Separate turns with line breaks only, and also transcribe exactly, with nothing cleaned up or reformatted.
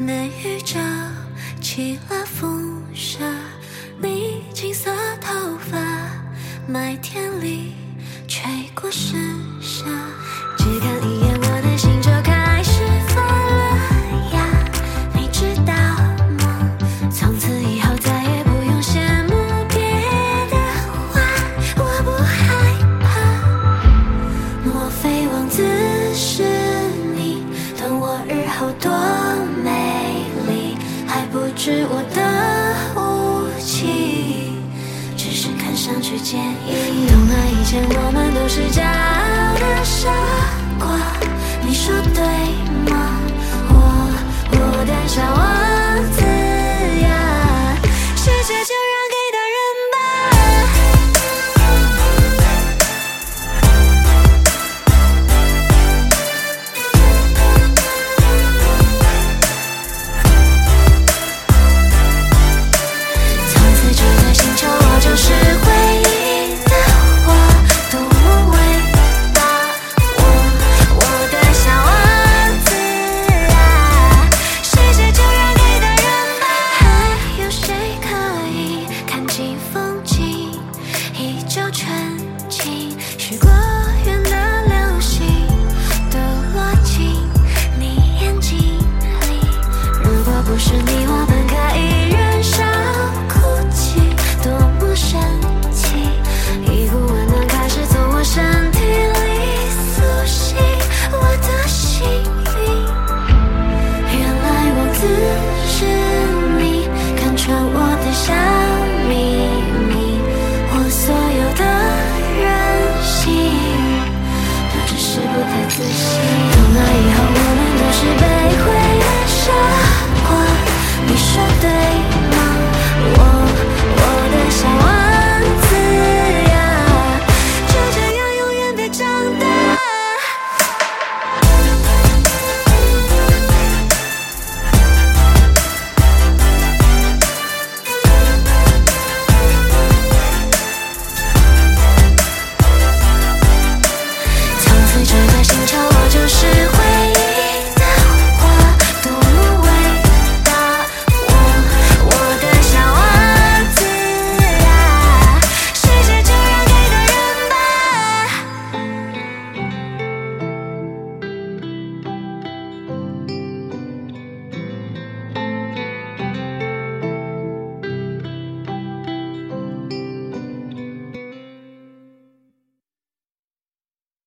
内宇宙起了风沙，你金色头发麦田里吹过时沙，只看一眼我的心就开始发了芽，你知道吗？从此以后再也不用羡慕别的花，我不害怕。莫非王子是你？等我日后多美丽，还不知我的武器只是看上去介意。懂了，以前我们都是骄傲的傻瓜，你说对吗？我我的小王子呀，世界就让给大人吧。从此这个星球我就是回忆的我，多么伟大，我我的小王子啊，世界就让给大人吧。还有谁可以看尽风景，依旧纯净，许过愿的流星都落进你眼睛里。如果不是你，我们可以燃烧哭泣，多么神奇，一股温暖开始从我身体里苏醒，我的幸运。原来王子是你，看穿我的小秘密，我所有的任性都只是不太自信。